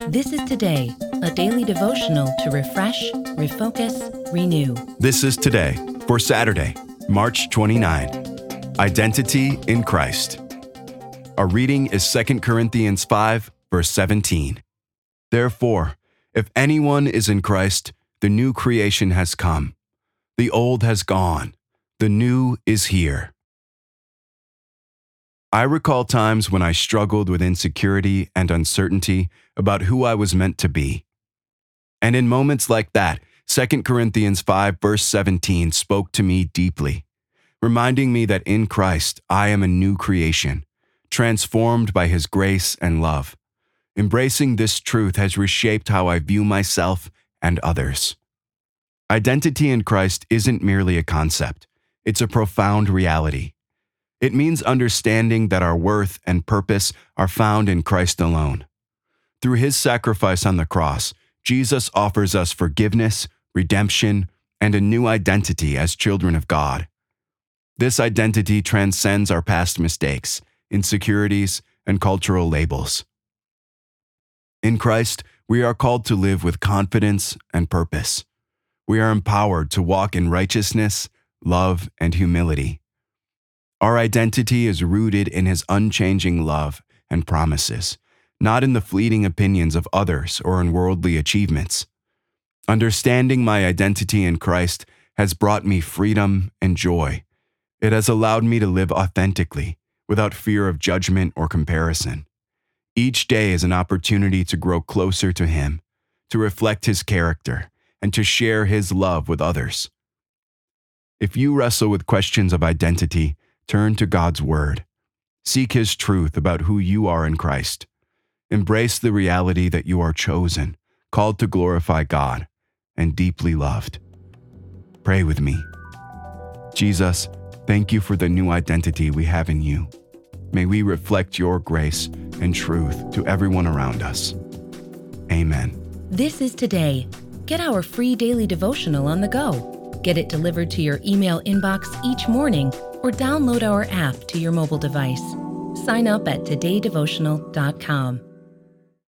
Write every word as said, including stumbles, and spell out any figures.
This is Today, a daily devotional to refresh, refocus, renew. This is Today for Saturday, March twenty-ninth. Identity in Christ. Our reading is Second Corinthians five, verse seventeen. Therefore, if anyone is in Christ, the new creation has come. The old has gone. The new is here. I recall times when I struggled with insecurity and uncertainty about who I was meant to be. And in moments like that, Second Corinthians five, verse seventeen spoke to me deeply, reminding me that in Christ I am a new creation, transformed by His grace and love. Embracing this truth has reshaped how I view myself and others. Identity in Christ isn't merely a concept, it's a profound reality. It means understanding that our worth and purpose are found in Christ alone. Through His sacrifice on the cross, Jesus offers us forgiveness, redemption, and a new identity as children of God. This identity transcends our past mistakes, insecurities, and cultural labels. In Christ, we are called to live with confidence and purpose. We are empowered to walk in righteousness, love, and humility. Our identity is rooted in His unchanging love and promises, not in the fleeting opinions of others or in worldly achievements. Understanding my identity in Christ has brought me freedom and joy. It has allowed me to live authentically, without fear of judgment or comparison. Each day is an opportunity to grow closer to Him, to reflect His character, and to share His love with others. If you wrestle with questions of identity, turn to God's Word. Seek His truth about who you are in Christ. Embrace the reality that you are chosen, called to glorify God, and deeply loved. Pray with me. Jesus, thank you for the new identity we have in you. May we reflect your grace and truth to everyone around us. Amen. This is Today. Get our free daily devotional on the go. Get it delivered to your email inbox each morning or download our app to your mobile device. Sign up at today devotional dot com.